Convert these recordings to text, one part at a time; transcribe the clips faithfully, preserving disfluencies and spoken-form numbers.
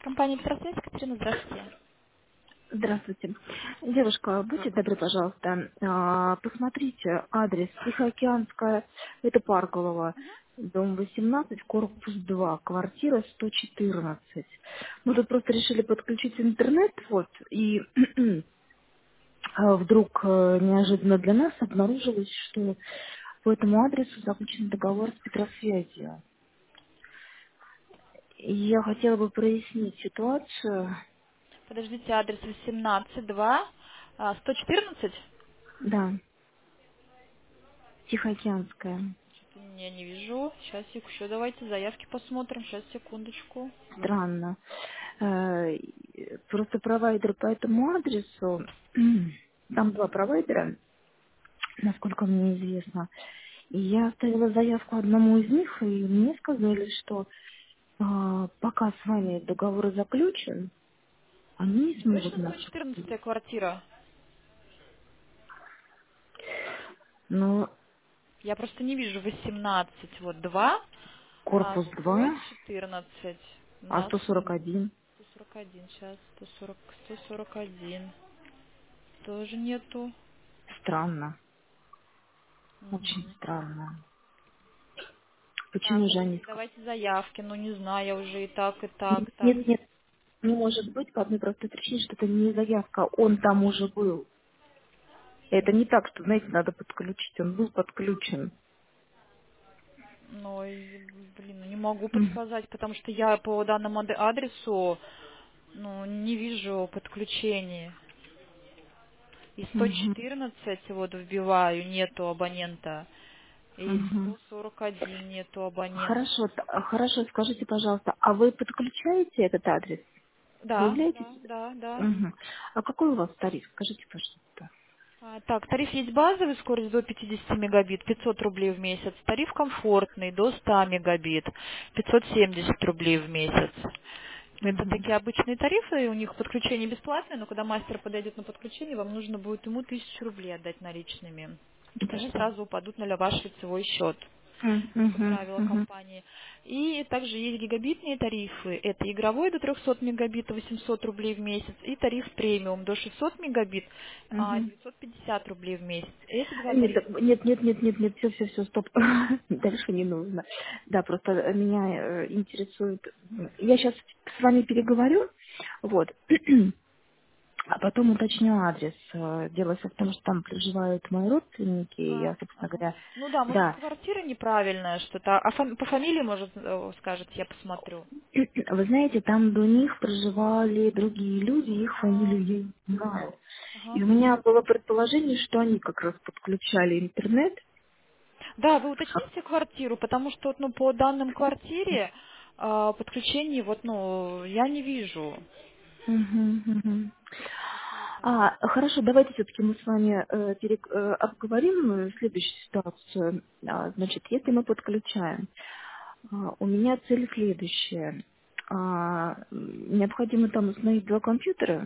Компания «Петросвязь», Катерина, здравствуйте. Здравствуйте. Девушка, будьте добры, пожалуйста, а, посмотрите адрес Тихоокеанская, это Парголова, дом восемнадцать, корпус два, квартира сто четырнадцать. Мы тут просто решили подключить интернет, вот, и а, вдруг э, неожиданно для нас обнаружилось, что по этому адресу заключен договор с Петросвязью. И я хотела бы прояснить ситуацию. Подождите, адрес восемнадцать два, а, сто четырнадцать? Да, Тихоокеанская. Что-то я не вижу. Сейчас, еще давайте заявки посмотрим. Сейчас, секундочку. Странно. Э, Просто провайдер по этому адресу, там два провайдера, насколько мне известно. И я оставила заявку одному из них, и мне сказали, что а, пока с вами договор заключен, они не смогут Точно нас сто четырнадцатая подключить. квартира? Но Я просто не вижу восемнадцать. Вот два, а корпус сто два, четырнадцать. а На сто сорок один. сто сорок один. Сейчас, сто сорок, сто сорок один. Тоже нету. Странно, очень Мгм. странно. Так, Почему же они давайте, сказали? давайте заявки. Ну, не знаю, я уже и так, и так, так. Нет, нет, не может быть по одной простой причине, что это не заявка, он там уже был. Это не так, что, знаете, надо подключить. Он был подключен. Ну, и, блин, ну не могу Мгм. подсказать, потому что я по данному ад- адресу, ну, не вижу подключения. И сто Мгм. четырнадцать вот вбиваю, нету абонента. И Мгм. сто сорок один нету абонента. Хорошо, т- а, хорошо, скажите, пожалуйста, а вы подключаете этот адрес? Вы Да, являетесь? да, да, да. Мгм. А какой у вас тариф? Скажите, пожалуйста. А, так, тариф есть базовый, скорость до пятидесяти мегабит, пятьсот рублей в месяц. Тариф комфортный, до ста мегабит, пятьсот семьдесят рублей в месяц. Это Мгм. такие обычные тарифы, у них подключение бесплатное, но когда мастер подойдет на подключение, вам нужно будет ему тысячу рублей отдать наличными. И Это они что? сразу упадут на ваш лицевой счет М, по мгм, правилам мгм, компании. И также есть гигабитные тарифы. Это игровой до трехсот мегабит, восемьсот рублей в месяц, и тариф премиум до шестисот мегабит, а, мгм. девятьсот пятьдесят рублей в месяц. Эти два Нет, тарифа. так- нет, нет, нет, нет, нет, все, все, все, стоп. Дальше не нужно. Да, просто меня э, интересует. Я сейчас с вами переговорю, вот. А потом уточню адрес. Э, Дело всё в том, что там проживают мои родственники, и А, я, собственно ага. говоря, Ну да, может да. квартира неправильная что-то, а фами- по фамилии, может, э, скажет, я посмотрю. Вы знаете, там до них проживали другие люди, их А, фамилию я не знаю. ага. И у меня было предположение, что они как раз подключали интернет. Да, вы уточните квартиру, потому что вот, ну, по данным квартире а, подключений вот, ну, я не вижу. Мгм, мгм. Действительно. А, хорошо, давайте все-таки мы с вами э, перек- э, обговорим э, следующую ситуацию. А, значит, если мы подключаем, а, у меня цель следующая. А, м, необходимо там установить два компьютера.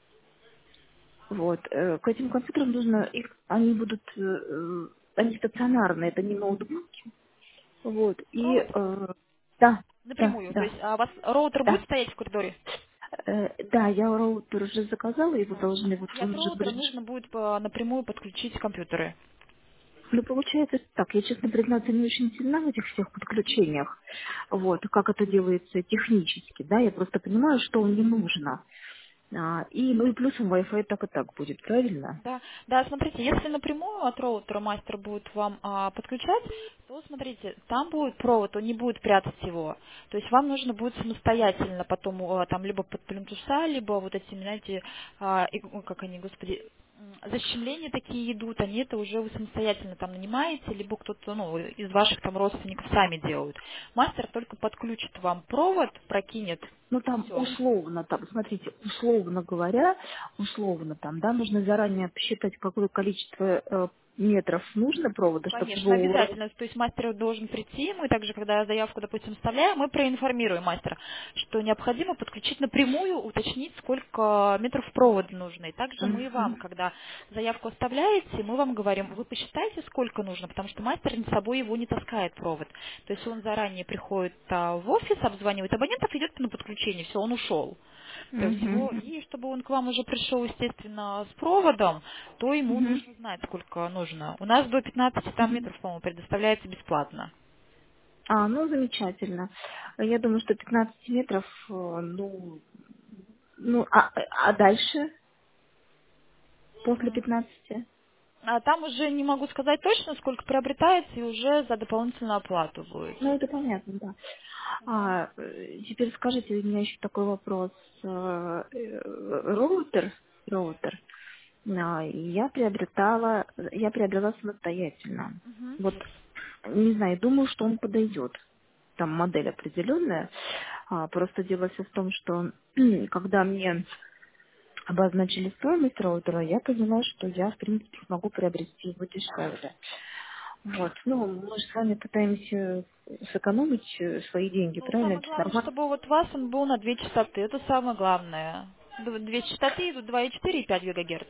Вот. э, К этим компьютерам нужно их, они будут, э, э, они стационарные, это не ноутбуки. Вот. И Провод э, да, да, напрямую. То да, есть а у вас роутер будет да. стоять в коридоре? Э, да, я роутер уже заказала, его Вот. должны, вот И от он уже роутера говорит. нужно будет по- напрямую подключить компьютеры. Ну, получается так, я, честно признаться, не очень сильна в этих всех подключениях, вот, как это делается технически, да, я просто понимаю, что мне нужно. А, и, ну и плюсом Wi-Fi так и так будет, правильно? Да, да, смотрите, если напрямую от роутера мастер будет вам а, подключать, то смотрите, там будет провод, он не будет прятать его. То есть вам нужно будет самостоятельно потом а, там либо под плинтуса, либо вот этими, знаете, а, и- ой, как они, господи, м, защемления такие идут, они это уже вы самостоятельно там нанимаете, либо кто-то, ну, из ваших там родственников сами делают. Мастер только подключит вам провод, прокинет, Ну, и там все. условно, там, смотрите, условно говоря, условно там, да, нужно заранее посчитать, какое количество э, метров нужно провода, чтобы его Конечно, уложить? обязательно. То есть мастер должен прийти, мы также, когда заявку, допустим, вставляем, мы проинформируем мастера, что необходимо подключить напрямую, уточнить, сколько метров провода нужно. И также мы вам, Мгм. когда заявку оставляете, мы вам говорим, вы посчитайте, сколько нужно, потому что мастер с собой его не таскает провод. То есть он заранее приходит а, в офис, обзванивает абонентов, идет на подключение, все, он ушел. То есть его, Мгм. и чтобы он к вам уже пришел, естественно, с проводом, то ему Мгм. нужно знать, сколько нужно. У нас до пятнадцати там Мгм. метров, по-моему, предоставляется бесплатно. А, ну замечательно. Я думаю, что пятнадцать метров, э, ну, ну, а, а дальше, после пятнадцати? А там уже не могу сказать точно, сколько приобретается, и уже за дополнительную оплату будет. Ну, это понятно, да. А, э, теперь скажите, у меня еще такой вопрос. Э, э, Роутер, роутер, а, я приобретала, я приобрела самостоятельно. Мгм. Вот, не знаю, думаю, что он подойдет. Там модель определенная. А, просто дело все в том, что когда мне обозначили стоимость роутера, я поняла, что я, в принципе, смогу приобрести его дешевле. Вот. Ну, мы же с вами пытаемся сэкономить э, свои деньги, Ну, правильно? самое Это главное, нормально. чтобы вот у вас он был на две частоты. Это самое главное. Д- Две частоты идут два и четыре и пять гигагерц.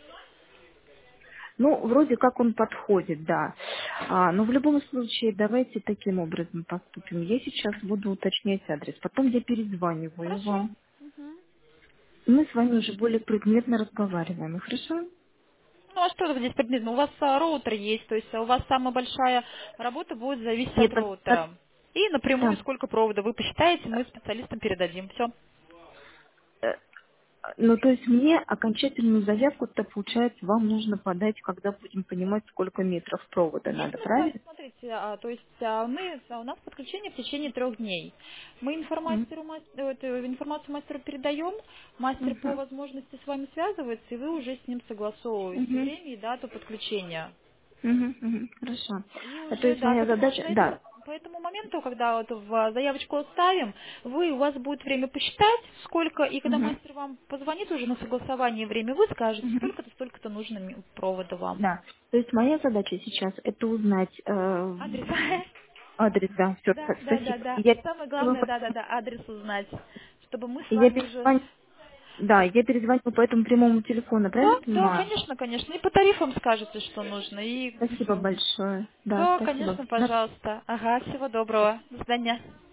Ну, вроде как он подходит, да. А, но в любом случае, давайте таким образом поступим. Я сейчас буду уточнять адрес, потом я перезваниваю Хорошо. вам. Мгм. Мы с вами уже более предметно разговариваем, хорошо? Ну а что здесь предметно? У вас а, роутер есть, то есть а, у вас самая большая работа будет зависеть Нет, от от- от- роутера. И напрямую да. сколько провода вы посчитаете, мы специалистам передадим. Все. Э, Ну, то есть мне окончательную заявку-то, получается, вам нужно подать, когда будем понимать, сколько метров провода Нет, надо, нет, Вась, правильно? смотрите, а, то есть а, мы, а, у нас подключение в течение трех дней. Мы Мгм. информатору, мас- э, эту информацию мастеру передаем, мастер по Мгм. возможности с вами связывается, и вы уже с ним согласовываете Мгм. время и дату подключения. Мгм. Мгм. Хорошо. И А, То уже, есть да, моя к этому, задача, поэтому, да. по этому моменту, когда вот в заявочку оставим, вы, у вас будет время посчитать, сколько, и когда Мгм. мастер вам позвонит уже на согласование время, вы скажете, Мгм. столько-то, столько-то нужно ми- провода вам. Да. То есть моя задача сейчас это узнать э, Адрес. адрес, да, все, Да, да, да, спасибо. да. И я, Самое главное, да, да, да, адрес узнать, чтобы мы с и я вами уже... перезвоню, да, я перезвоню по этому прямому телефону, Да, правильно да, понимаю? конечно, конечно. И по тарифам скажете, что нужно, и Спасибо все. большое. Да, Да, спасибо. конечно, На пожалуйста. Ага, всего доброго. До свидания.